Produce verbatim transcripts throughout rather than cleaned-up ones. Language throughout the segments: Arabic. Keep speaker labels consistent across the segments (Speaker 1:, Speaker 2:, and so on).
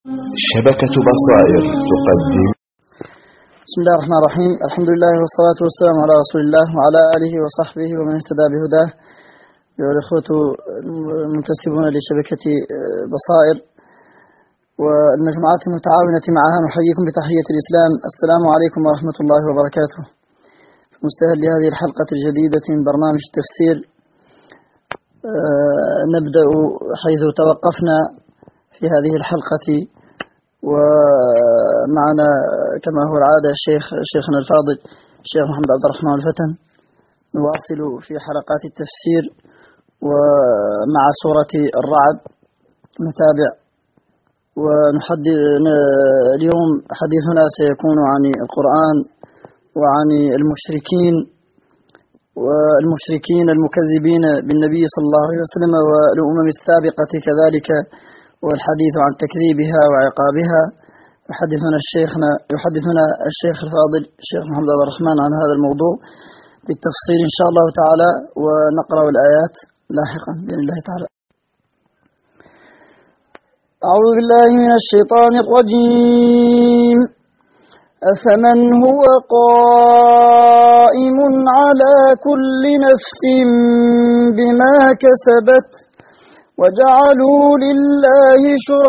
Speaker 1: شبكة بصائر تقدم.
Speaker 2: بسم الله الرحمن الرحيم. الحمد لله والصلاة والسلام على رسول الله وعلى آله وصحبه ومن اهتدى بهداه. أيها الأخوة المنتسبون لشبكة بصائر والمجموعات المتعاونة معها، نحييكم بتحية الإسلام. السلام عليكم ورحمة الله وبركاته. مستهل لهذه الحلقة الجديدة من برنامج التفسير، نبدأ حيث توقفنا في هذه الحلقة، ومعنا كما هو العادة الشيخ شيخنا الفاضل الشيخ محمد عبد الرحمن الفتن. نواصل في حلقات التفسير ومع سورة الرعد نتابع ونحدث. اليوم حديثنا سيكون عن القرآن وعن المشركين والمشركين المكذبين بالنبي صلى الله عليه وسلم والأمم السابقة كذلك، والحديث عن تكذيبها وعقابها. يحدثنا الشيخنا يحدثنا الشيخ الفاضل الشيخ محمد عبد الرحمن عن هذا الموضوع بالتفصيل إن شاء الله تعالى، ونقرأ الآيات لاحقا بإذن الله تعالى. أعوذ بالله من الشيطان الرجيم. أفمن هو قائم على كل نفس بما كسبت وجعلوا لله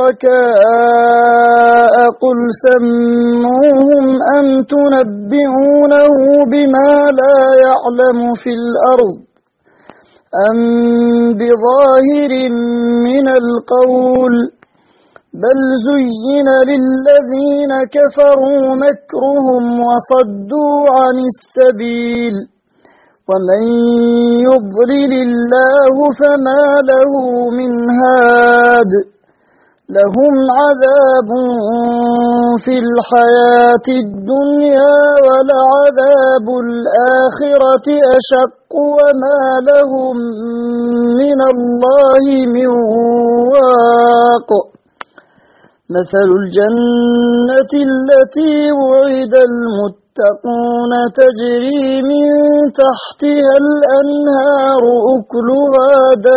Speaker 2: شركاء قل سموهم أم تنبئونه بما لا يعلم في الأرض أم بظاهر من القول بل زين للذين كفروا مكرهم وصدوا عن السبيل ومن يضلل الله فما له من هاد لهم عذاب في الحياة الدنيا ولعذاب الآخرة أشق وما لهم من الله من واق. مثل الجنة التي وعد المتقون تجري من تحتها الأنهار أكلها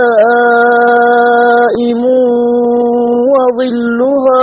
Speaker 2: دائم وظلها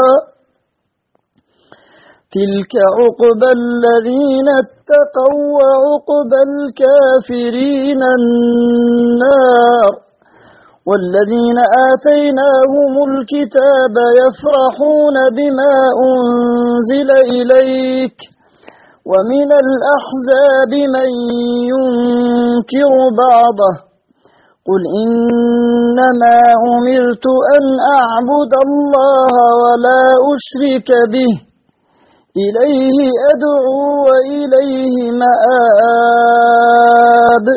Speaker 2: تلك عقبى الذين اتقوا وعقبى الكافرين النار. والذين آتيناهم الكتاب يفرحون بما أنزل إليك ومن الأحزاب من ينكر بعضه قل إنما أمرت أن أعبد الله ولا أشرك به إليه أدعو وإليه مآب.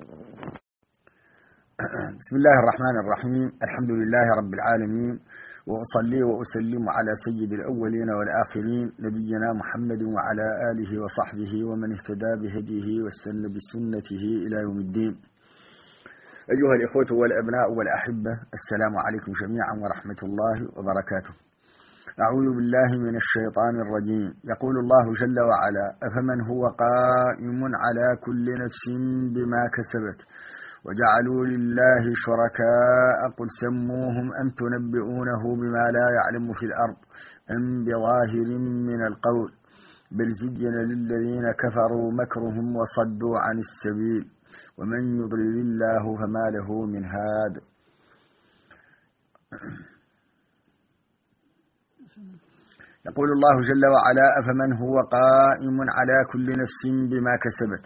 Speaker 3: بسم الله الرحمن الرحيم. الحمد لله رب العالمين، وأصلي وأسلم على سيد الأولين والآخرين نبينا محمد وعلى آله وصحبه ومن اهتدى بهديه واستنى بسنته إلى يوم الدين. أيها الإخوة والأبناء والأحبة، السلام عليكم جميعا ورحمة الله وبركاته. أعوذ بالله من الشيطان الرجيم. يقول الله جل وعلا: أفمن هو قائم على كل نفس بما كسبت وجعلوا لله شركاء قل سموهم أم تنبئونه بما لا يعلم في الأرض أم بظاهر من القول بل زين للذين كفروا مكرهم وصدوا عن السبيل ومن يضلل الله فما له من هاد. يقول الله جل وعلا: أفمن هو قائم على كل نفس بما كسبت.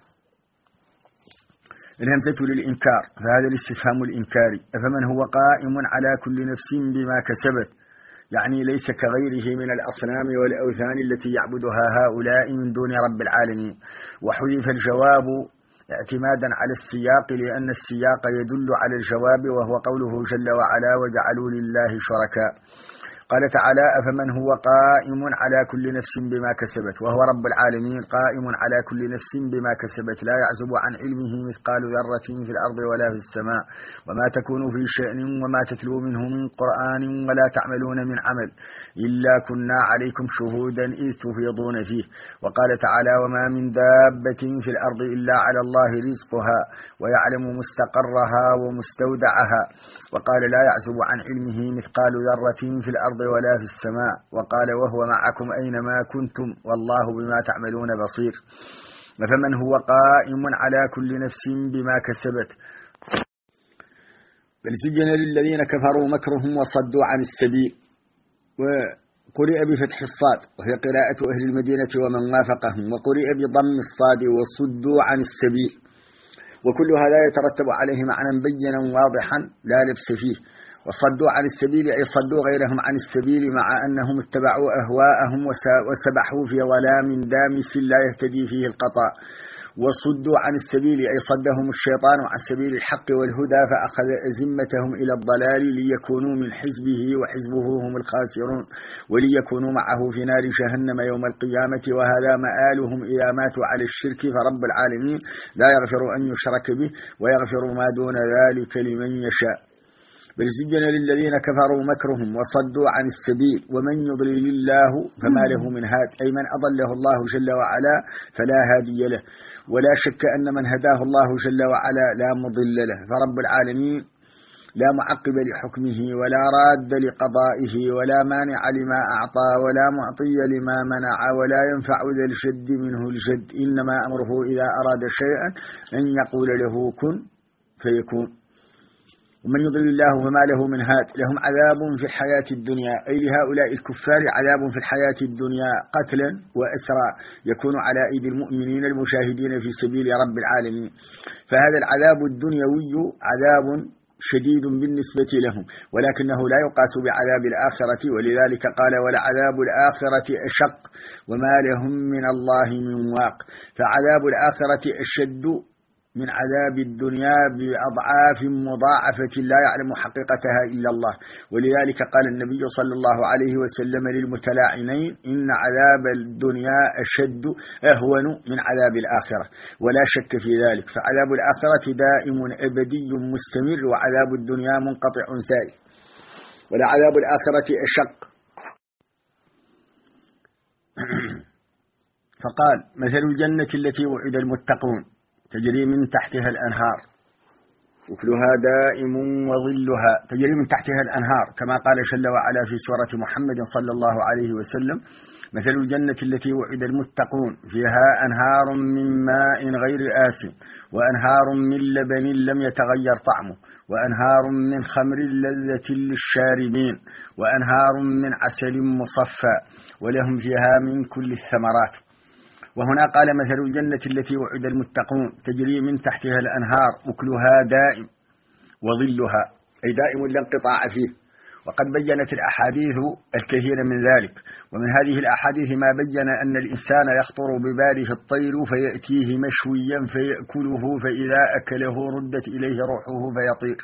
Speaker 3: الهمزة للإنكار، فهذا الاستفهام الإنكاري. أفمن هو قائم على كل نفس بما كسبت، يعني ليس كغيره من الأصنام والأوثان التي يعبدها هؤلاء من دون رب العالمين. وحذف الجواب اعتمادا على السياق، لأن السياق يدل على الجواب، وهو قوله جل وعلا: وجعلوا لله شركاء. قال تعالى: أفمن هو قائم على كل نفس بما كسبت، وهو رب العالمين قائم على كل نفس بما كسبت، لا يعزب عن علمه مثقال ذرة في الأرض ولا في السماء، وما تكون في شأن وما تتلو منه من قرآن ولا تعملون من عمل إلا كنا عليكم شهودا إذ تفيضون فيه. وقال تعالى: وما من دابة في الأرض إلا على الله رزقها ويعلم مستقرها ومستودعها. وقال: لا يعزب عن علمه مثقال ذرة في الأرض الأرض ولا في السماء، وقال وهو معكم أينما كنتم والله بما تعملون بصير. فمن هو قائم على كل نفس بما كسبت. بل سجن للذين كفروا مكرهم وصدوا عن السبيل، وقرئ بفتح الصاد وهي قراءة أهل المدينة ومن وافقهم، وقرئ بضم الصاد وصدوا عن السبيل، وكل هذا يترتب عليه معنى بينا واضحا لا لبس فيه. وصدوا عن السبيل أي صدوا غيرهم عن السبيل مع أنهم اتبعوا أهواءهم وسبحوا في ظلام دامس لا يهتدي فيه القطاع. وصدوا عن السبيل أي صدهم الشيطان عن سبيل الحق والهدى فأخذ أزمتهم إلى الضلال ليكونوا من حزبه وحزبه هم الخاسرون، وليكونوا معه في نار جهنم يوم القيامة، وهذا مآلهم إذا ماتوا على الشرك، فرب العالمين لا يغفر أن يشرك به ويغفر ما دون ذلك لمن يشاء. بل زين للذين كفروا مكرهم وصدوا عن السبيل ومن يضلل الله فما له من هاد، أي من أضله الله جل وعلا فلا هادي له، ولا شك أن من هداه الله جل وعلا لا مضل له. فرب العالمين لا معقب لحكمه ولا راد لقضائه ولا مانع لما أعطى ولا معطي لما منع ولا ينفع ذا الجد منه الجد، إنما أمره إذا أراد شيئا أن يقول له كن فيكون. ومن يضلل الله فما له من هاد، لهم عذاب في الحياة الدنيا، أي لهؤلاء الكفار عذاب في الحياة الدنيا قتلا وأسرى يكون على أيدي المؤمنين المشاهدين في سبيل رب العالمين. فهذا العذاب الدنيوي عذاب شديد بالنسبة لهم، ولكنه لا يقاس بعذاب الآخرة، ولذلك قال ولعذاب الآخرة أشق وما لهم من الله من واق. فعذاب الآخرة أشد من عذاب الدنيا بأضعاف مضاعفة لا يعلم حقيقتها إلا الله، ولذلك قال النبي صلى الله عليه وسلم للمتلاعنين إن عذاب الدنيا أشد أهون من عذاب الآخرة، ولا شك في ذلك. فعذاب الآخرة دائم أبدي مستمر، وعذاب الدنيا منقطع سائر، ولعذاب الآخرة أشق. فقال مثل الجنة التي وعد المتقون تجري من تحتها الأنهار أكلها دائم وظلها، تجري من تحتها الأنهار كما قال جل وعلا في سورة محمد صلى الله عليه وسلم مثل الجنة التي وعد المتقون فيها أنهار من ماء غير آسن وأنهار من لبن لم يتغير طعمه وأنهار من خمر لذة للشاربين وأنهار من عسل مصفى ولهم فيها من كل الثمرات. وهنا قال مثل الجنة التي وعد المتقون تجري من تحتها الأنهار أكلها دائم وظلها، أي دائم لا انقطاع فيه. وقد بيّنت الأحاديث الكثير من ذلك، ومن هذه الأحاديث ما بيّن أن الإنسان يخطر بباله الطير فيأتيه مشويا فيأكله، فإذا أكله ردت إليه روحه فيطير،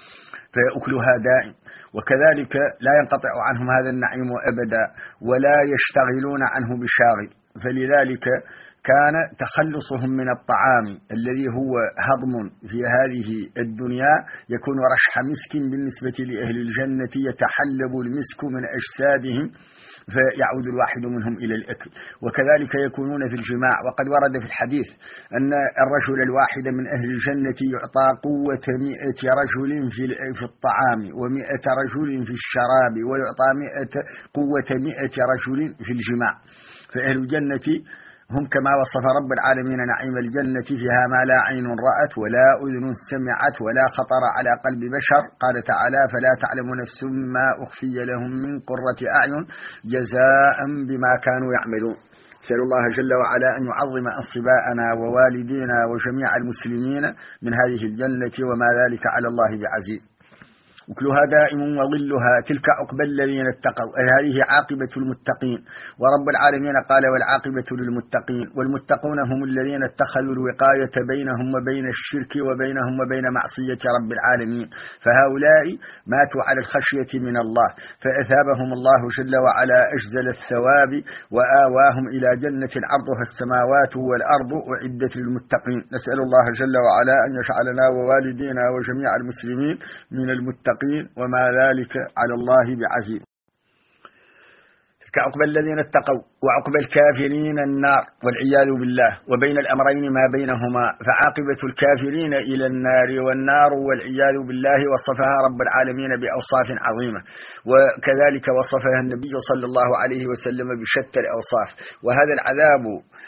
Speaker 3: فيأكلها دائم. وكذلك لا ينقطع عنهم هذا النعيم أبدا ولا يشتغلون عنه بشاغل، فلذلك كان تخلصهم من الطعام الذي هو هضم في هذه الدنيا يكون رشح مسك بالنسبة لأهل الجنة، يتحلب المسك من أجسادهم فيعود الواحد منهم إلى الأكل. وكذلك يكونون في الجماع، وقد ورد في الحديث أن الرجل الواحد من أهل الجنة يعطى قوة مئة رجل في الطعام ومئة رجل في الشراب، ويعطى مئة قوة مئة رجل في الجماع. فأهل الجنة هم كما وصف رب العالمين نعيم الجنة فيها ما لا عين رأت ولا أذن سمعت ولا خطر على قلب بشر. قال تعالى فلا تعلم نفس ما أخفي لهم من قرة أعين جزاء بما كانوا يعملون. نسأل الله جل وعلا أن يعظم أنصباءنا ووالدينا وجميع المسلمين من هذه الجنة، وما ذلك على الله بعزيز. أكلها دائم وظلها تلك عقبى الذين اتقوا، أي هذه عاقبة المتقين. ورب العالمين قال والعاقبة للمتقين، والمتقون هم الذين اتخذوا الوقاية بينهم وبين الشرك وبينهم وبين معصية رب العالمين، فهؤلاء ماتوا على الخشية من الله فأثابهم الله جل وعلا أجزل الثواب وآواهم إلى جنة عرضها السماوات والأرض أعدت للمتقين. نسأل الله جل وعلا أن يجعلنا ووالدينا وجميع المسلمين من المتقين، وما ذلك على الله بعزيز. كعقبى الذين اتقوا وعقبى الكافرين النار والعياذ بالله، وبين الأمرين ما بينهما، فعاقبة الكافرين إلى النار والنار والعياذ بالله وصفها رب العالمين بأوصاف عظيمة، وكذلك وصفها النبي صلى الله عليه وسلم بشتى الأوصاف. وهذا العذاب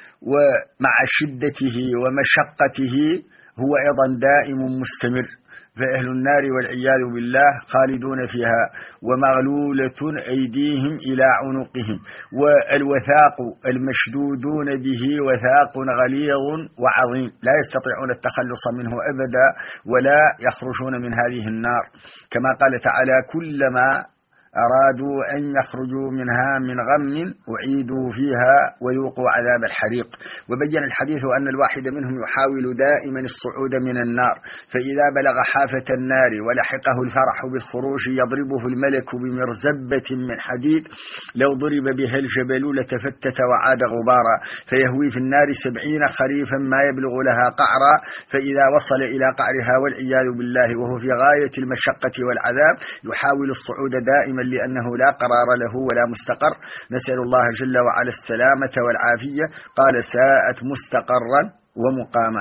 Speaker 3: ومع شدته ومشقته هو أيضا دائم مستمر، فأهل النار والعياذ بالله خالدون فيها ومغلولة أيديهم إلى عنقهم، والوثاق المشدودون به وثاق غليظ وعظيم لا يستطيعون التخلص منه أبدا ولا يخرجون من هذه النار، كما قال تعالى: كلما أرادوا أن يخرجوا منها من غم أعيدوا فيها ويوقوا عذاب الحريق. وبين الحديث أن الواحد منهم يحاول دائما الصعود من النار، فإذا بلغ حافة النار ولحقه الفرح بالخروج يضربه الملك بمرزبة من حديد، لو ضرب بها الجبل لتفتت وعاد غبارا، فيهوي في النار سبعين خريفا ما يبلغ لها قعرا، فإذا وصل إلى قعرها والعياذ بالله وهو في غاية المشقة والعذاب يحاول الصعود دائما لأنه لا قرار له ولا مستقر، نسأل الله جل وعلا السلامة والعافية. قال: ساءت مستقرا ومقاما.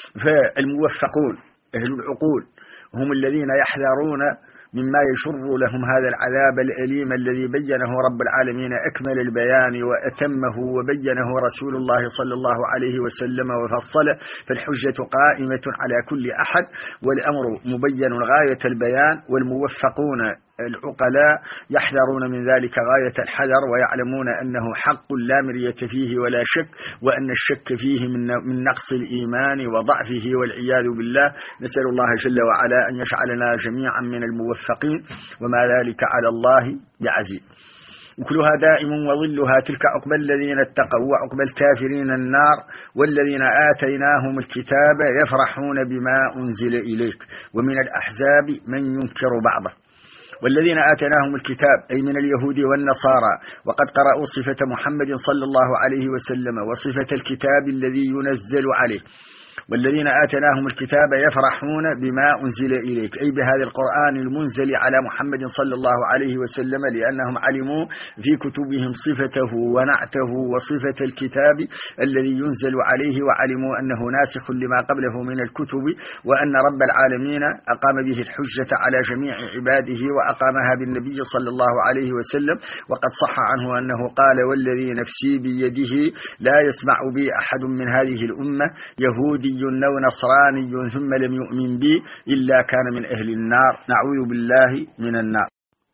Speaker 3: فالموفقون أهل العقول هم الذين يحذرون مما يشر لهم هذا العذاب الأليم الذي بينه رب العالمين أكمل البيان وأتمه وبينه رسول الله صلى الله عليه وسلم وفصله، فالحجة قائمة على كل أحد والأمر مبين غاية البيان، والموفقون العقلاء يحذرون من ذلك غاية الحذر، ويعلمون أنه حق لا مرية فيه ولا شك، وأن الشك فيه من نقص الإيمان وضعفه والعياذ بالله. نسأل الله جل وعلا أن يجعلنا جميعا من الموفقين، وما ذلك على الله بعزيز. وكلها دائم وظلها تلك عقبى الذين اتقوا وعقبى الكافرين النار، والذين آتيناهم الكتاب يفرحون بما أنزل إليك، ومن الأحزاب من ينكر بعضه. والذين آتيناهم الكتاب أي من اليهود والنصارى، وقد قرأوا صفة محمد صلى الله عليه وسلم وصفة الكتاب الذي ينزل عليه. والذين آتيناهم الكتاب يفرحون بما أنزل إليك أي بهذا القرآن المنزل على محمد صلى الله عليه وسلم، لأنهم علموا في كتبهم صفته ونعته وصفة الكتاب الذي ينزل عليه، وعلموا أنه ناسخ لما قبله من الكتب، وأن رب العالمين أقام به الحجة على جميع عباده وأقامها بالنبي صلى الله عليه وسلم. وقد صح عنه أنه قال: والذي نفسي بيده لا يسمع بي أحد من هذه الأمة يهودي أو نصراني ثم لم يؤمن بي إلا كان من أهل النار، نعوذ بالله من النار.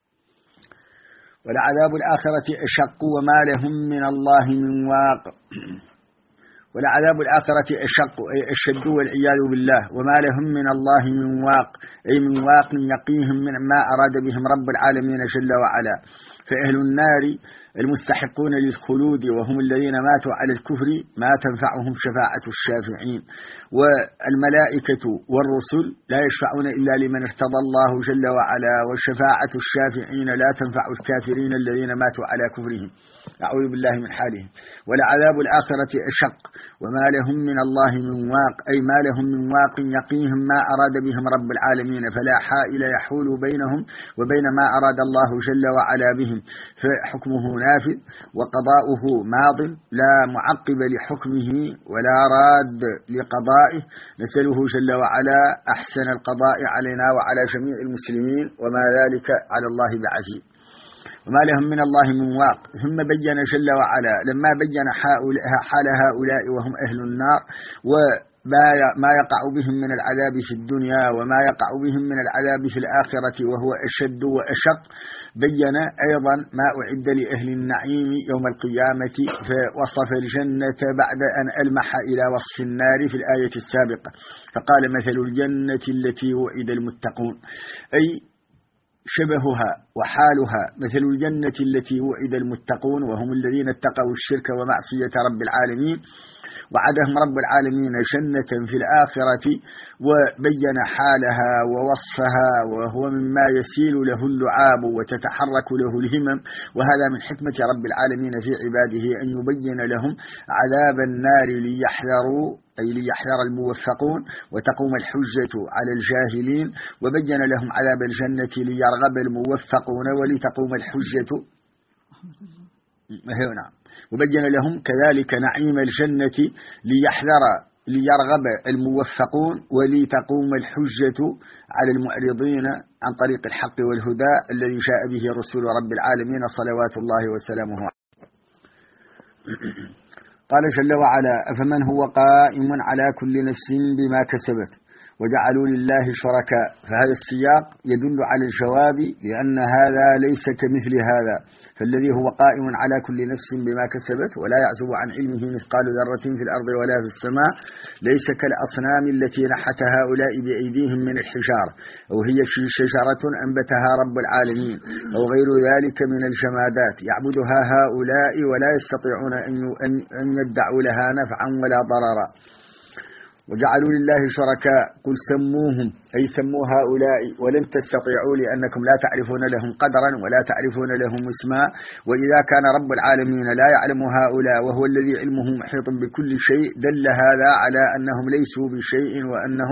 Speaker 3: ولعذاب الآخرة أشق وما لهم من الله من واق. ولعذاب الآخرة أشق أي أشد والعياذ بالله، وما لهم من الله من واق أي من واق يقيهم من ما أراد بهم رب العالمين جل وعلا. فأهل النار المستحقون للخلود وهم الذين ماتوا على الكفر ما تنفعهم شفاعة الشافعين، والملائكة والرسل لا يشفعون إلا لمن ارتضى الله جل وعلا، وشفاعة الشافعين لا تنفع الكافرين الذين ماتوا على كفرهم، أعوذ بالله من حالهم. ولعذاب الآخرة أشق وما لهم من الله من واق أي ما لهم من واق يقيهم ما أراد بهم رب العالمين، فلا حائل يحول بينهم وبين ما أراد الله جل وعلا بهم، فحكمه نافذ وقضاؤه ماض لا معقب لحكمه ولا راد لقضائه. نسأله جل وعلا أحسن القضاء علينا وعلى جميع المسلمين، وما ذلك على الله بعزيز. وما لهم من الله من واق. ثم بين جل وعلا لما بين حال هؤلاء وهم أهل النار وما يقع بهم من العذاب في الدنيا وما يقع بهم من العذاب في الآخرة وهو أشد وأشق، بين أيضا ما أعد لأهل النعيم يوم القيامة، فوصف الجنة بعد أن ألمح إلى وصف النار في الآية السابقة، فقال: مثل الجنة التي وعد المتقون، أي شبهها وحالها مثل الجنة التي وعد المتقون، وهم الذين اتقوا الشرك ومعصية رب العالمين، وعدهم رب العالمين جنة في الآخرة، وبين حالها ووصفها، وهو مما يسيل له اللعاب وتتحرك له الهمم، وهذا من حكمة رب العالمين في عباده أن يبين لهم عذاب النار ليحذروا أي ليحذر الموفقون وتقوم الحجة على الجاهلين، وبين لهم عذاب الجنة ليرغب الموفقون ولتقوم الحجة نعم. وبين لهم كذلك نعيم الجنة ليحذر ليرغب الموفقون ولتقوم الحجة على المعرضين عن طريق الحق والهدى الذي جاء به رسول رب العالمين صلوات الله وسلامه عليه. قال جل وعلا: أفمن هو قائم على كل نفس بما كسبت وجعلوا لله شركاء. فهذا السياق يدل على الجواب، لأن هذا ليس كمثل هذا، فالذي هو قائم على كل نفس بما كسبت ولا يعزب عن علمه مثقال ذرة في الأرض ولا في السماء ليس كالأصنام التي نحت هؤلاء بأيديهم من الحجارة، أو هي شجرة أنبتها رب العالمين، أو غير ذلك من الجمادات يعبدها هؤلاء ولا يستطيعون أن يدعوا لها نفعا ولا ضررا. وجعلوا لله شركاء، قل سموهم، أي سموا هؤلاء، ولن تستطيعوا لأنكم لا تعرفون لهم قدرا ولا تعرفون لهم اسما. وإذا كان رب العالمين لا يعلم هؤلاء وهو الذي علمه محيط بكل شيء دل هذا على أنهم ليسوا بشيء وأنهم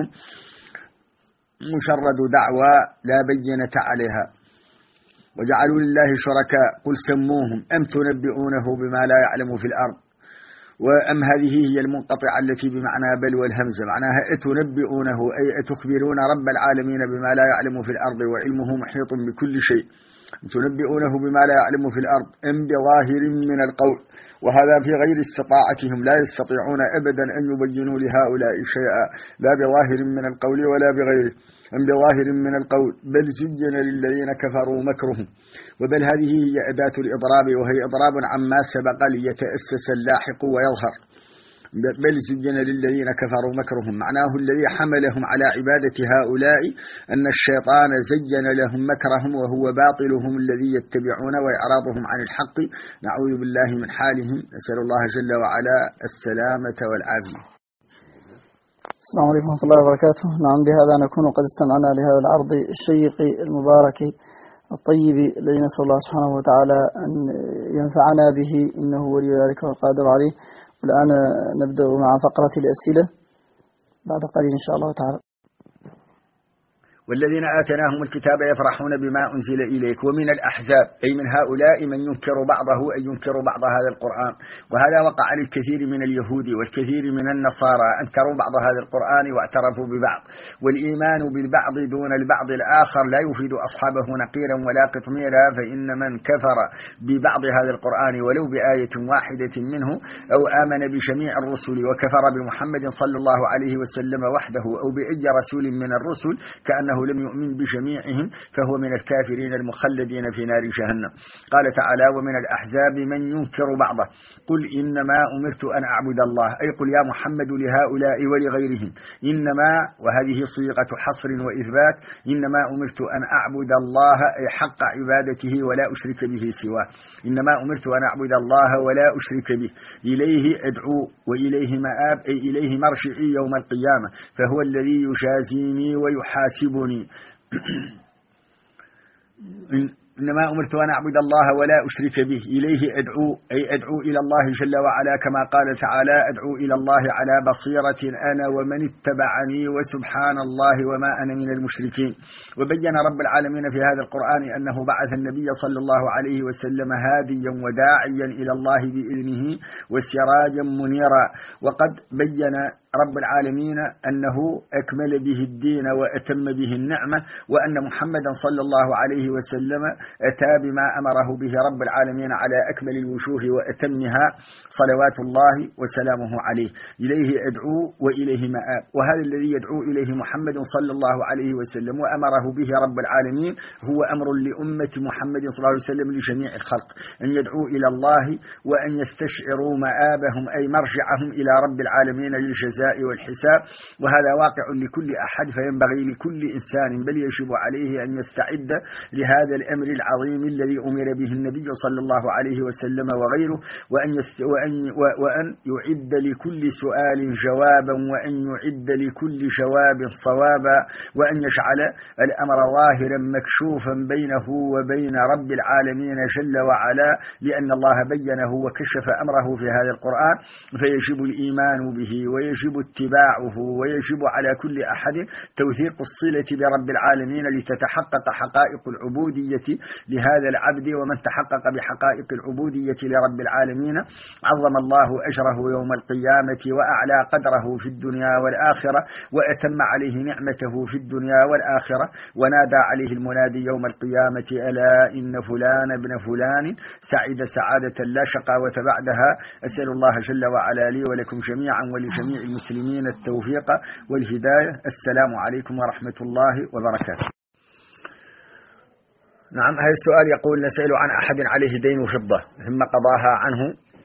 Speaker 3: مجرد دعوى لا بينة عليها. وجعلوا لله شركاء، قل سموهم، أم تنبئونه بما لا يعلم في الأرض، وأم هذه هي المنقطعة التي بمعنى بل والهمزة، معناها أتنبئونه أي أتخبرون رب العالمين بما لا يعلم في الأرض وعلمه محيط بكل شيء، تنبئونه بما لا يعلم في الأرض أم بظاهر من القول، وهذا في غير استطاعتهم، لا يستطيعون أبدا أن يبينوا لهؤلاء شيئا لا بظاهر من القول ولا بغيره، أم بظاهر من القول، بل زين للذين كفروا مكرهم. وبل هذه هي أداة الإضراب، وهي إضراب عما سبق ليتأسس اللاحق ويظهر. بل زين للذين كفروا مكرهم، معناه الذي حملهم على عبادة هؤلاء أن الشيطان زين لهم مكرهم وهو باطلهم الذي يتبعون وإعراضهم عن الحق. نعوذ بالله من حالهم، نسأل الله جل وعلا السلامة والعافية.
Speaker 2: السلام عليكم ورحمة الله وبركاته. نعم، بهذا نكون قد استمعنا لهذا العرض الشيق المبارك الطيب الذي نسأل الله سبحانه وتعالى أن ينفعنا به، إنه ولي ذلك والقادر عليه. والآن نبدأ مع فقرة الأسئلة بعد قليل إن شاء الله تعالى.
Speaker 3: والذين آتناهم الكتاب يفرحون بما أنزل إليك. ومن الأحزاب أي من هؤلاء من ينكر بعضه أي ينكر بعض هذا القرآن، وهذا وقع للكثير من اليهود والكثير من النصارى، أنكروا بعض هذا القرآن واعترفوا ببعض. والإيمان بالبعض دون البعض الآخر لا يفيد أصحابه نقيرا ولا قطميرا، فإن من كفر ببعض هذا القرآن ولو بآية واحدة منه أو آمن بجميع الرسل وكفر بمحمد صلى الله عليه وسلم وحده أو بأي رسول من الرسل كأنه لم يؤمن بجميعهم، فهو من الكافرين المخلدين في نار جهنم. قال تعالى: ومن الأحزاب من ينكر بعضه قل إنما أمرت أن أعبد الله، أي قل يا محمد لهؤلاء ولغيرهم إنما، وهذه صيغة حصر وإثبات، إنما أمرت أن أعبد الله أي حق عبادته ولا أشرك به سواه، إنما أمرت أن أعبد الله ولا أشرك به، إليه أدعو وإليه مآب أي إليه مرجعي يوم القيامة، فهو الذي يجازيني ويحاسبني. إنما أمرت أن أعبد الله ولا أشرك به، إليه أدعو أي أدعو إلى الله جل وعلا، كما قال تعالى: أدعو إلى الله على بصيرة أنا ومن اتبعني وسبحان الله وما أنا من المشركين. وبين رب العالمين في هذا القرآن أنه بعث النبي صلى الله عليه وسلم هاديا وداعيا إلى الله بإذنه وسراجا منيرا. وقد بين رب العالمين أنه أكمل به الدين وأتم به النعمة، وأن محمدا صلى الله عليه وسلم أتى بما أمره به رب العالمين على أكمل الوجوه وأتمها صلوات الله وسلامه عليه. إليه أدعو وإليه مآب. وهذا الذي يدعو إليه محمد صلى الله عليه وسلم وأمره به رب العالمين هو أمر لأمة محمد صلى الله عليه وسلم لجميع الخلق، أن يدعو إلى الله وأن يستشعروا مآبهم أي مرجعهم إلى رب العالمين للجزاء والحساب. وهذا واقع لكل أحد، فينبغي لكل إنسان بل يجب عليه أن يستعد لهذا الأمر العظيم الذي أمر به النبي صلى الله عليه وسلم وغيره، وأن, يست... وأن... وأن يعد لكل سؤال جوابا، وأن يعد لكل جواب صوابا، وأن يجعل الأمر ظاهرا مكشوفا بينه وبين رب العالمين جل وعلا، لأن الله بينه وكشف أمره في هذا القرآن، فيجب الإيمان به ويجب اتباعه، ويجب على كل أحد توثيق الصلة برب العالمين لتتحقق حقائق العبودية لهذا العبد ومن تحقق بحقائق العبودية لرب العالمين عظم الله أجره يوم القيامة وأعلى قدره في الدنيا والآخرة وأتم عليه نعمته في الدنيا والآخرة ونادى عليه المنادي يوم القيامة ألا إن فلان ابن فلان سعد سعادة لا شقاوة بعدها. أسأل الله جل وعلا لي ولكم جميعا ولجميع المسلمين التوفيق والهداية. السلام عليكم ورحمة الله وبركاته. نعم، هذا السؤال يقول: نسأل عن أحد عليه دين فضة ثم قضاها عنه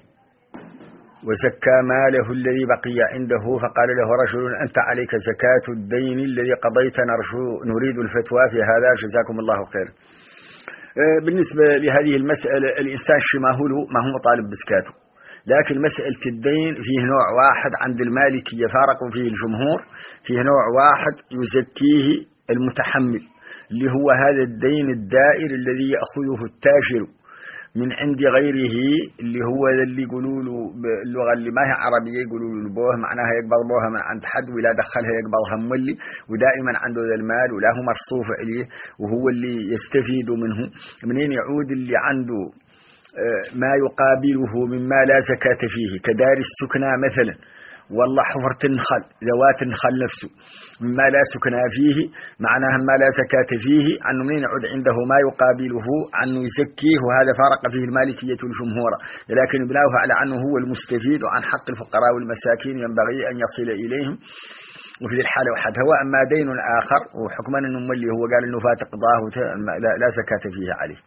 Speaker 3: وزكى ماله الذي بقي عنده، فقال له رجل: أنت عليك زكاة الدين الذي قضيت، نرجو نريد الفتوى في هذا جزاكم الله خير. بالنسبة لهذه المسألة الإنسان شماهله ما هو مطالب بزكاته، لكن مسألة الدين فيه نوع واحد عند المالكية فارقوا فيه الجمهور، فيه نوع واحد يزكيه المتحمل اللي هو هذا الدين الدائر الذي يأخذه التاجر من عند غيره، اللي هو اللي يقولوا له باللغة اللي ما هي عربية يقولوا له البوه، معناها يقبض بوها من عند حد ولا دخلها يقبضها مولي، ودائما عنده ذا المال ولا هو مصروف عليه وهو اللي يستفيد منه. منين يعود اللي عنده ما يقابله مما لا زكاة فيه كدار السكنى مثلا، والله حفرة النخل ذوات النخل نفسه مما لا سكنى فيه، معناها ما لا زكاة فيه، عنه منين يعود عنده ما يقابله عنه يزكيه، وهذا فارق فيه المالكية والجمهور، لكن بناؤه على عنه هو المستفيد، وعن حق الفقراء والمساكين ينبغي أن يصل إليهم وفي الحالة وحدها. وأما دين آخر وحكما أنه اللي هو قال أنه فات قضاه لا زكاة فيه عليه.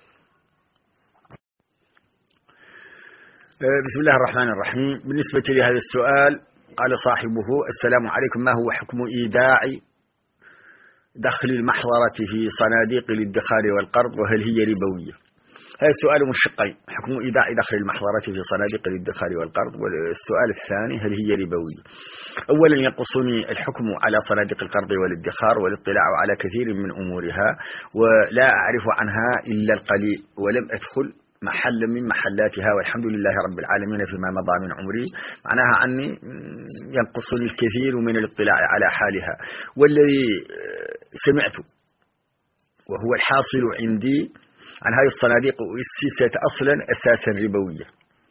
Speaker 3: بسم الله الرحمن الرحيم. بالنسبة لهذا السؤال قال صاحبه: السلام عليكم، ما هو حكم إيداع دخل المحضرة في صناديق الادخار والقرض وهل هي ربوية؟ هذا السؤال من شقين: حكم إيداع دخل المحضرة في صناديق الادخار والقرض، والسؤال الثاني هل هي ربوية؟ أولا ينقصني الحكم على صناديق القرض والادخار والاطلاع على كثير من أمورها ولا أعرف عنها إلا القليل، ولم أدخل محل من محلاتها والحمد لله رب العالمين فيما مضى من عمري، معناها عني ينقصني الكثير من الاطلاع على حالها. والذي سمعت وهو الحاصل عندي عن هذه الصناديق أسست أصلا أساسا ربوية،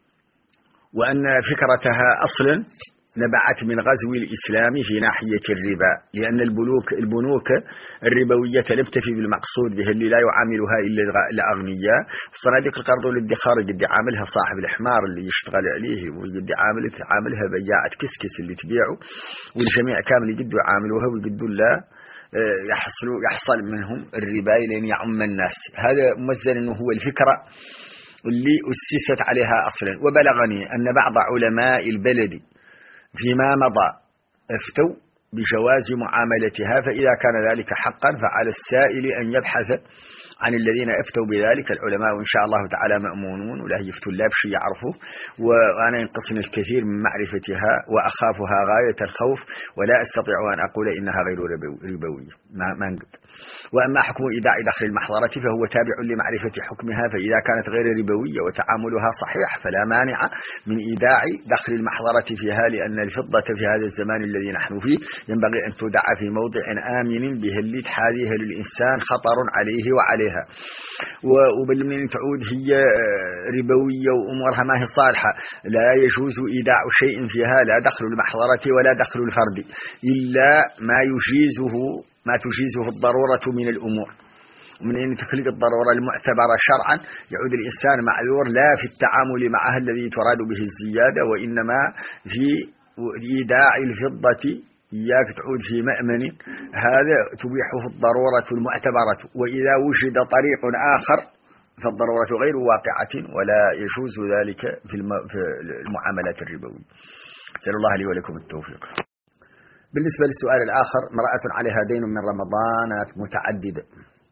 Speaker 3: وأن فكرتها أصلا نبعت من غزو الإسلام في ناحية الربا، لأن البنوك البنوك الربوية لم تفي بالمقصود به اللي لا يعاملها إلا الأغنياء. صناديق القرض والادخار قد عاملها صاحب الحمار اللي يشتغل عليه، وقد عاملها بياعة كسكس اللي تبيعه، والجميع كامل يقدوا يعاملوها ويقدوا لا يحصل يحصل منهم الربا لأن يعم الناس. هذا ممثل أنه هو الفكرة اللي أسست عليها أصلا. وبلغني أن بعض علماء البلد فيما مضى افتوا بجواز معاملتها، فإذا كان ذلك حقا فعلى السائل أن يبحث عن الذين افتوا بذلك العلماء، وإن شاء الله تعالى مأمونون ولا يفتوا لا بشيء يعرفوه، وأنا ينقصني الكثير من معرفتها وأخافها غاية الخوف، ولا أستطيع أن أقول إنها غير ربوية ما ما نقدر. وأما حكم إيداع دخل المحضرة فهو تابع لمعرفة حكمها، فإذا كانت غير ربوية وتعاملها صحيح فلا مانع من إيداع دخل المحضرة فيها، لأن الفضة في هذا الزمان الذي نحن فيه ينبغي أن تودع في موضع آمن بهلت حاذيها للإنسان خطر عليه وعليها، وبالمن تعود هي ربوية وأمورها ما هي صالحة. لا يجوز إيداع شيء فيها لا دخل المحضرة ولا دخل الفرد إلا ما يجيزه ما تجيزه الضرورة من الأمور. ومن أن تخلق الضرورة المعتبرة شرعا يعود الإنسان معذور لا في التعامل معها الذي تراد به الزيادة، وإنما في إيداع الفضة إياك تعود في مأمن، هذا تبيحه الضرورة المعتبرة. وإذا وجد طريق آخر فالضرورة غير واقعة ولا يجوز ذلك في المعاملات الربوية. أسأل الله لي ولكم التوفيق. بالنسبة للسؤال الآخر: امرأة عليها دين من رمضان متعددة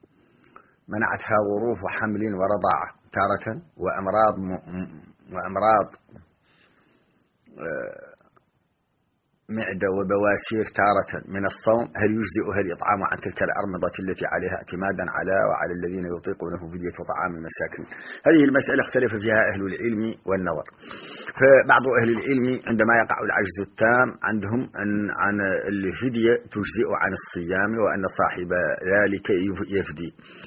Speaker 3: منعتها ظروف حمل ورضاعة تارة وأمراض م... وأمراض معدة وبواسير تارة من الصوم، هل يجزئها الإطعام عن تلك الأرمضة التي عليها اعتمادا على وعلى الذين يطيقونه فدية طعام مساكين؟ هذه المسألة اختلف فيها أهل العلم والنظر. فبعض أهل العلم عندما يقع العجز التام عندهم أن عن الفدية تجزئ عن الصيام، وأن صاحب ذلك يفدي.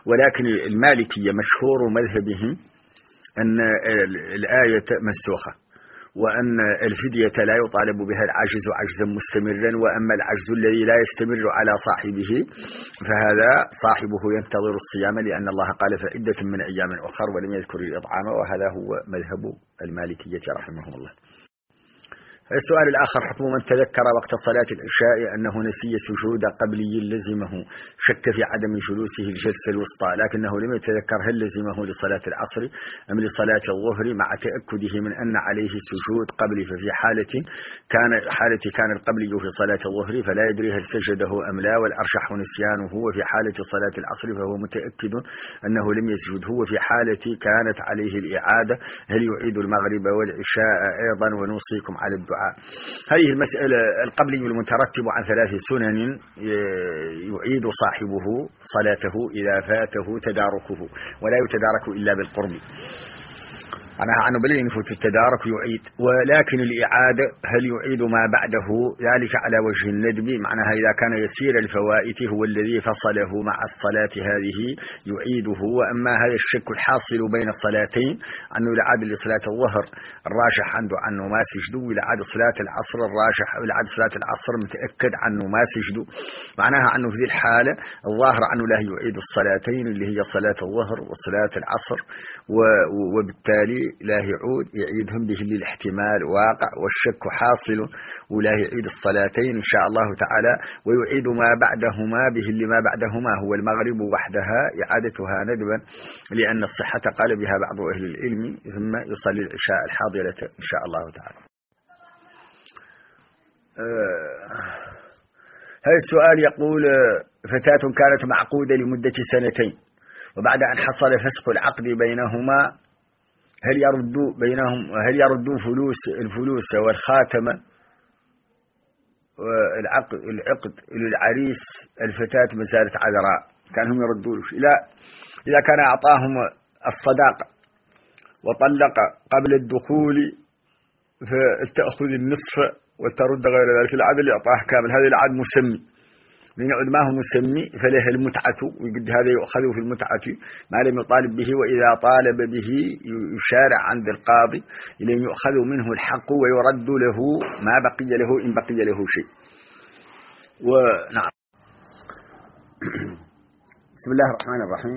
Speaker 3: ولكن المالكية مشهور مذهبهم أن الآية منسوخة، وأن الفدية لا يطالب بها العاجز عجزا مستمرا، وأما العجز الذي لا يستمر على صاحبه فهذا صاحبه ينتظر الصيام، لأن الله قال فعدة من أيام أخر ولم يذكر الإطعام، وهذا هو مذهب المالكية رحمهم الله. السؤال الآخر: حكم من تذكر وقت صلاة العشاء أنه نسي سجود قبلي لزمه، شك في عدم جلوسه الجلسة الوسطى، لكنه لم يتذكر هل لزمه لصلاة العصر أم لصلاة الظهر، مع تأكده من أن عليه سجود قبلي، ففي حالة كان حالة كان القبلي في صلاة الظهر فلا يدري هل سجده أم لا، والأرجح نسيانه، وفي حالة صلاة العصر فهو متأكد أنه لم يسجد، هو في حالة كانت عليه الإعادة هل يعيد المغرب والعشاء أيضا، ونوصيكم على الدعاء. هذه المسألة القبلي المترتب عن ثلاث سنن يعيد صاحبه صلاته إذا فاته تداركه، ولا يتدارك إلا بالقرب، أنا عنه بل ينفت التدارك يعيد، ولكن الإعادة هل يعيد ما بعده ذلك على وجه الندب، معناها إذا كان يسير الفوائت هو الذي فصله مع الصلاة هذه يعيده. وأما هذا الشك الحاصل بين الصلاتين أنه لعاد لصلاة الظهر الراجح عنده أنه ما سجدوا، ولعاد صلاة العصر الراجح ولعاد صلاة العصر متأكد أنه ما سجدوا، معناها أنه في ذي الحالة الظاهر أنه لا يعيد الصلاتين اللي هي صلاة الظهر وصلاة العصر، وبالتالي لا يعود يعيدهم به للاحتمال واقع، والشك حاصل، ولا يعيد الصلاتين إن شاء الله تعالى، ويعيد ما بعدهما به اللي ما بعدهما هو المغرب وحدها إعادتها ندبا، لأن الصحة قال بها بعض أهل العلم، ثم يصلي العشاء الحاضرة إن شاء الله تعالى. هذا السؤال يقول: فتاة كانت معقودة لمدة سنتين، وبعد أن حصل فسخ العقد بينهما هل يرد بينهم هل يردوا فلوس الفلوس والخاتمة والعقد العقد للعريس؟ الفتاة ما زالت عذراء، كان هم يردوا له لا، إذا كان أعطاهم الصداقة وطلق قبل الدخول فتأخذ النصف وترد غير ذلك، العقد اللي أعطاه كامل هذا العقد مسمي، لنعد ما هو مسمي فله المتعة، ويقد هذا يؤخذ في المتعة ما لم يطالب به، وإذا طالب به يشارع عند القاضي إلى يؤخذ منه الحق ويرد له ما بقي له إن بقي له شيء. ونعم. بسم الله الرحمن الرحيم.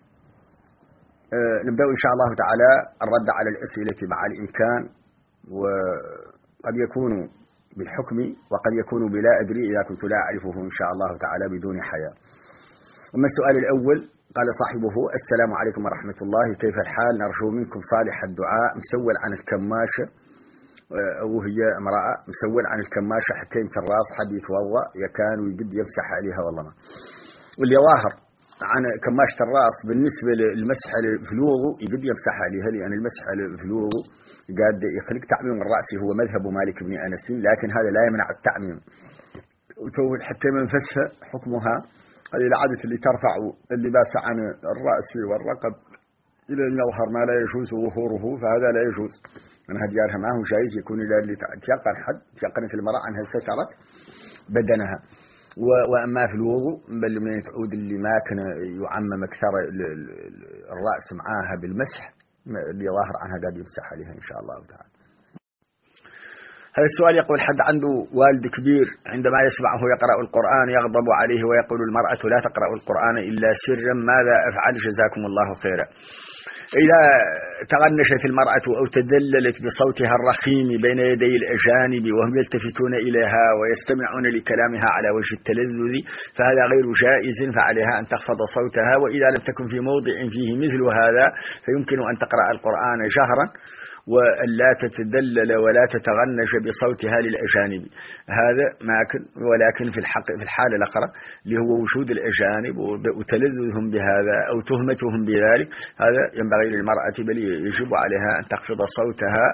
Speaker 3: أه نبدأ إن شاء الله تعالى الرد على الأسئلة مع الإمكان، وقد يكون بالحكم وقد يكون بلا أدري إذا كنت لا أعرفه إن شاء الله تعالى بدون حياء. أما السؤال الأول قال صاحبه: السلام عليكم ورحمة الله، كيف الحال؟ نرجو منكم صالح الدعاء. مسول عن الكماشة، وهي امرأة مسول عن الكماشة حكيم في الراس، حد يتوضأ يكان ويقد يمسح عليها والله ما، واللي ظاهر عن كماشة الراس بالنسبة للمسح في الوضوء يقد يمسح عليها، لأن المسح في الوضوء قاد يخلق تعميم الرأس، هو مذهب مالك بن أنس، لكن هذا لا يمنع التعميم. حتى من فسها حكمها هذه العادة اللي ترفع اللباس عن الرأس والرقب إلى أن يظهر ما لا يجوز ظهوره، فهذا لا يجوز من هديارها، ما هو جائز يكون إلا اللي تيقن حد تيقنت المرأة أنها سترت بدنها. وأما في الوضوء بل من تعود اللي ما كان يعمم أكثر الرأس معاها بالمسح اللي ظاهر عنها قاعد يمسح عليها إن شاء الله تعالى. هذا السؤال يقول: حد عنده والد كبير عندما يسمعه يقرأ القرآن يغضب عليه ويقول المرأة لا تقرأ القرآن إلا سرا، ماذا أفعل جزاكم الله خيرا؟ إذا تغنشت المرأة أو تدللت بصوتها الرخيم بين يدي الأجانب وهم يلتفتون إليها ويستمعون لكلامها على وجه التلذذ فهذا غير جائز، فعليها أن تخفض صوتها، وإذا لم تكن في موضع فيه مثل هذا فيمكن أن تقرأ القرآن جهرا ولا تتدلل ولا تتغنج بصوتها للأجانب، هذا ماكن. ولكن في الحق في الحالة الأخرى اللي هو وجود الأجانب وتلذذهم بهذا أو تهمتهم بذلك، هذا ينبغي للمرأة بل يجب عليها أن تخفض صوتها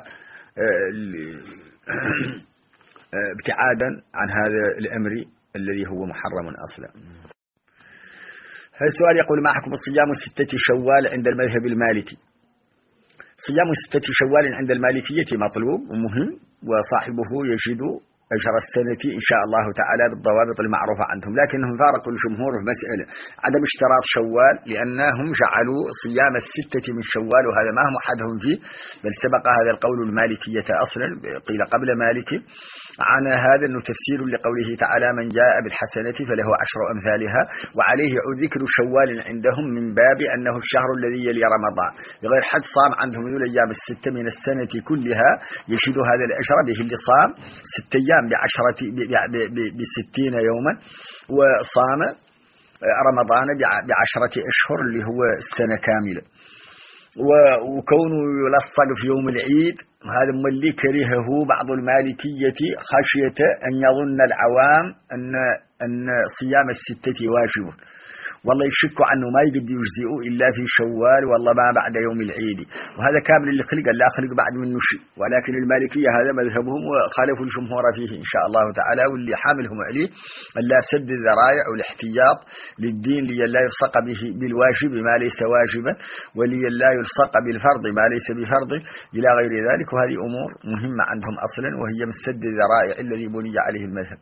Speaker 3: ابتعادا عن هذا الأمر الذي هو محرم أصلا. هذا السؤال يقول: ما حكم صيام ستة شوال عند المذهب المالكي؟ صيام ستة شوال عند المالكية مطلوب ومهم، وصاحبه يجد أجر السنة إن شاء الله تعالى بالضوابط المعروفة عندهم، لكنهم فارقوا الجمهور في مسألة عدم اشتراط شوال، لأنهم جعلوا صيام الستة من شوال، وهذا ما هم وحدهم فيه، بل سبق هذا القول المالكية أصلا، قيل قبل مالك عن هذا أنه تفسير لقوله تعالى من جاء بالحسنة فله عشر أمثالها، وعليه يعود ذكر شوال عندهم من باب أنه الشهر الذي يلي رمضان، بغير حد صام عندهم ذو الأيام الستة من السنة كلها يشهد هذا الأجر به اللي صام ست أيام بعشرة بستين يوما، وصام رمضان بعشرة أشهر اللي هو السنة كاملة. وكونه يلصق في يوم العيد هذا اللي كرهه بعض المالكية خشية أن يظن العوام أن أن صيام الستة واجب، والله يشك عنه ما يقدر يجزئه إلا في شوال والله ما بعد يوم العيد، وهذا كامل اللي خلق لا خلق بعد منه شيء، ولكن المالكية هذا مذهبهم وخالفوا الجمهور فيه إن شاء الله تعالى، واللي حاملهم عليه ألا سد الذرائع والاحتياط للدين لئلا يلصق به بالواجب ما ليس واجبا، ولئلا يلصق بالفرض ما ليس بفرض إلى غير ذلك، وهذه أمور مهمة عندهم أصلا، وهي من سد الذرائع الذي بني عليه المذهب.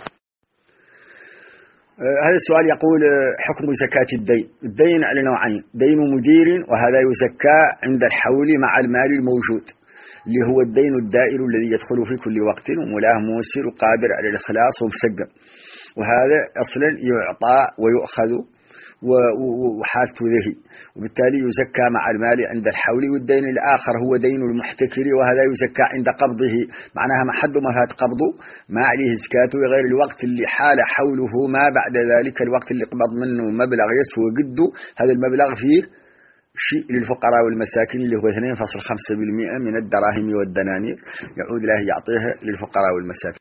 Speaker 3: هذا السؤال يقول حكم زكاة الدين. الدين على نوعين، دين مدير وهذا يزكى عند الحول مع المال الموجود، اللي هو الدين الدائر الذي يدخل في كل وقت وملاه موسر وقادر على الإخلاص ومسجم، وهذا أصلا يعطى ويؤخذ وحالته ذهي، وبالتالي يزكى مع المال عند الحول. والدين الآخر هو دين المحتكر، وهذا يزكى عند قبضه، معناها ما حد ما هات قبضه ما عليه زكاته غير الوقت اللي حال حوله، ما بعد ذلك الوقت اللي قبض منه مبلغ يسوى قده، هذا المبلغ فيه شيء للفقراء والمساكين اللي هو اثنين فاصلة خمسة بالمئة من الدراهم والدنانير يعود له يعطيها للفقراء والمساكين.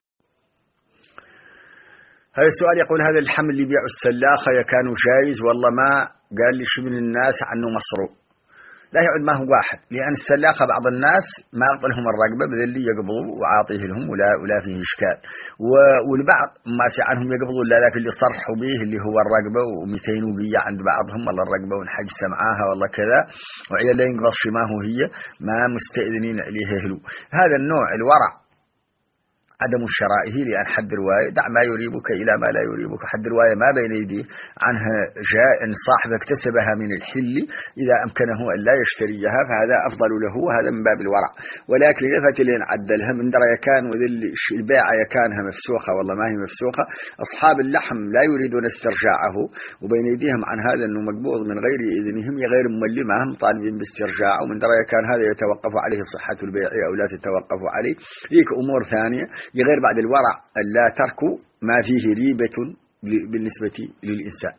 Speaker 3: هذا السؤال يقول هذا الحمل اللي بيع السلاخة يكان جايز والله ما قال لي شو من الناس عنه مصروف، لا يعود ما هو واحد، لأن السلاخة بعض الناس ما أعطى لهم الرقبة بدل اللي يقبضوا وعاطيه لهم ولا ولا فيه إشكال، والبعض ما في عنهم يقبضوا إلا ذاك اللي صرحوا به اللي هو الرقبة ومئتين وبيع عند بعضهم والله الرقبة ونحجس معاها والله كذا، وعيال لا ينقبض ما هو هي ما مستأذنين عليه هلو. هذا النوع الورع عدم شرائه لأن حد رواية دع ما يريبك إلى ما لا يريبك، حد رواية ما بين يديه عنها جاء إن صاحب اكتسبها من الحل إذا أمكنه أن لا يشتريها فهذا أفضل له، وهذا من باب الورع. ولكن إذا فتلين عدلها من درى يكان وذل البيعة يكانها مفسوخة والله ما هي مفسوخة، أصحاب اللحم لا يريدون استرجاعه وبين يديهم عن هذا أنه مقبوض من غير إذنهم غير مملمة هم طالبين باسترجاعه، ومن درى يكان هذا يتوقف عليه صحة البيع أو لا تتوقف عليه. هيك أمور ثانية غير بعد الورع لا تركوا ما فيه ريبة بالنسبة للإنسان.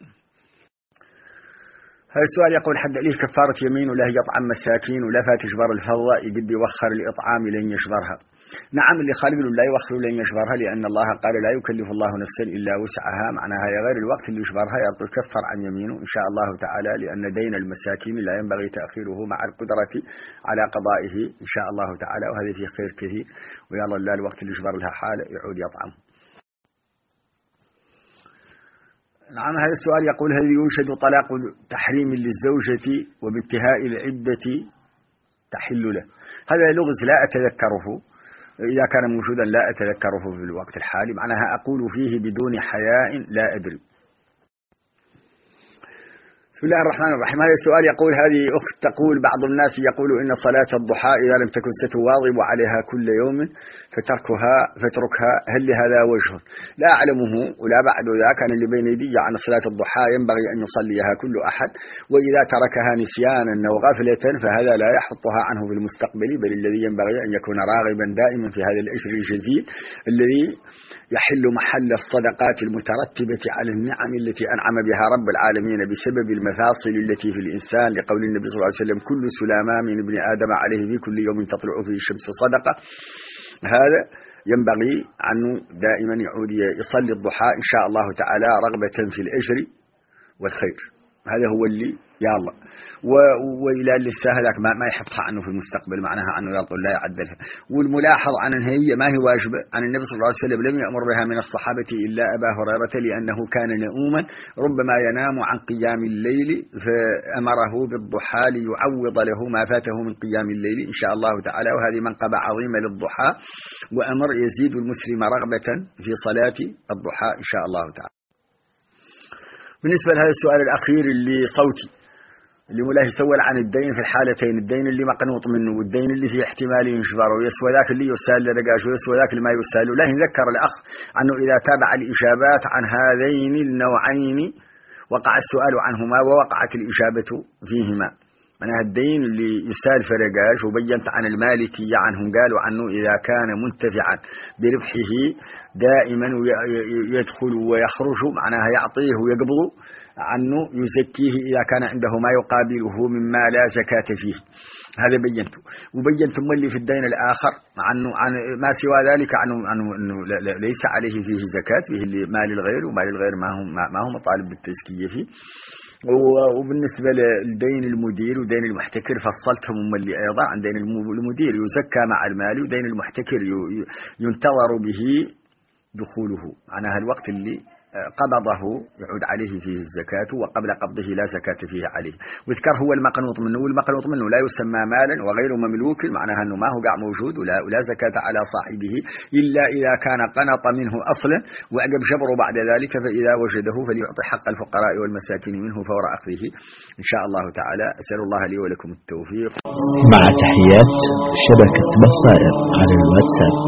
Speaker 3: هذا السؤال يقول حد عليه كفارة يمين ولا يطعم مساكين ولا فات يجبر الفضة يقد يوخر الإطعام لن يجبرها. نعم اللي خالق لا يوخر لن يجبرها، لأن الله قال لا يكلف الله نفسا إلا وسعها، معناها غير الوقت اللي يجبرها يكفر عن يمينه إن شاء الله تعالى، لأن دين المساكين لا ينبغي تأخيره مع القدرة على قضائه إن شاء الله تعالى، وهذا فيه خير كثير، ويلا الله الوقت اللي يجبر لها حال يعود يطعم. نعم هذا السؤال يقول هل يوجد طلاق تحريم للزوجة وبانتهاء العدة تحل له؟ هذا لغز لا أتذكره، إذا كان موجودا لا أتذكره في الوقت الحالي، معناها أقول فيه بدون حياء لا أدري. بسم الله الرحمن الرحيم. هذا السؤال يقول هذه أخت تقول بعض الناس يقول إن صلاة الضحى إذا لم تكن ستواظب عليها كل يوم فتركها فتركها هل لهذا وجه؟ لا أعلمه ولا بعد ذاك، أنا اللي بين يدي عن صلاة الضحى ينبغي أن يصليها كل أحد، وإذا تركها نسيانا أو غفلة فهذا لا يحطها عنه في المستقبل، بل الذي ينبغي أن يكون راغبا دائما في هذا الأجر الجزيل الذي يحل محل الصدقات المترتبة على النعم التي أنعم بها رب العالمين بسبب المفاصل التي في الإنسان، لقول النبي صلى الله عليه وسلم كل سلامة من ابن آدم عليه في كل يوم تطلع فيه الشمس صدقة. هذا ينبغي عنه دائما يعود يصلي الضحى إن شاء الله تعالى رغبة في الأجر والخير. هذا هو اللي يلا وإلى لسه هذاك ما, ما يحطها عنه في المستقبل، معناها أنه يطول لا يعدلها. والملاحظ عن أن هي ما هي واجبة، عن النبي صلى الله عليه وسلم لم يأمر بها من الصحابة إلا أبا هريرة لأنه كان نؤوما ربما ينام عن قيام الليل، فأمره بالضحى ليعوض له ما فاته من قيام الليل إن شاء الله تعالى. وهذه منقبة عظيمة للضحى، وأمر يزيد المسلم رغبة في صلاة الضحى إن شاء الله تعالى. بالنسبة لهذا السؤال الأخير اللي صوتي اللي مولاه يسول عن الدين في الحالتين، الدين اللي مقنوط منه والدين اللي فيه احتمال ينشبر، ويسوى ذاك اللي يسال لرقاش ويسوى ذاك اللي ما يسال. لا يذكر الأخ أنه إذا تابع الإجابات عن هذين النوعين وقع السؤال عنهما ووقعت الإجابة فيهما. معناها الدين اللي يسال في رقاش وبينت عن المالكية عنهم قالوا عنه إذا كان منتفعا بربحه دائما يدخل ويخرج، معناها يعطيه ويقبض عنه يزكيه إذا كان عنده ما يقابله مما لا زكاة فيه. هذا بينته. وبينت اللي في الدين الآخر عنه عن ما سوى ذلك عنه, عنه أنه ليس عليه فيه زكاة، فيه مال الغير، ومال الغير ما هو ما هو مطالب بالتزكية فيه. وبالنسبة للدين المدير ودين المحتكر فصلتهم اللي أيضا عن دين المدير يزكى مع المال، ودين المحتكر ينتظر به دخوله، معناها الوقت اللي قبضه يعود عليه فيه الزكاة، وقبل قبضه لا زكاة فيه عليه. وذكر هو المقنوط منه، والمقنوط منه لا يسمى مالا وغير مملوك، معناها أنه ما هو قاع موجود ولا, ولا زكاة على صاحبه إلا إذا كان قنط منه أصلا وعقب جبره بعد ذلك، فإذا وجده فليعطي حق الفقراء والمساكين منه فور أخذه إن شاء الله تعالى. أسأل الله لي ولكم التوفيق.
Speaker 1: مع تحيات شبكة بصائر على الواتساب.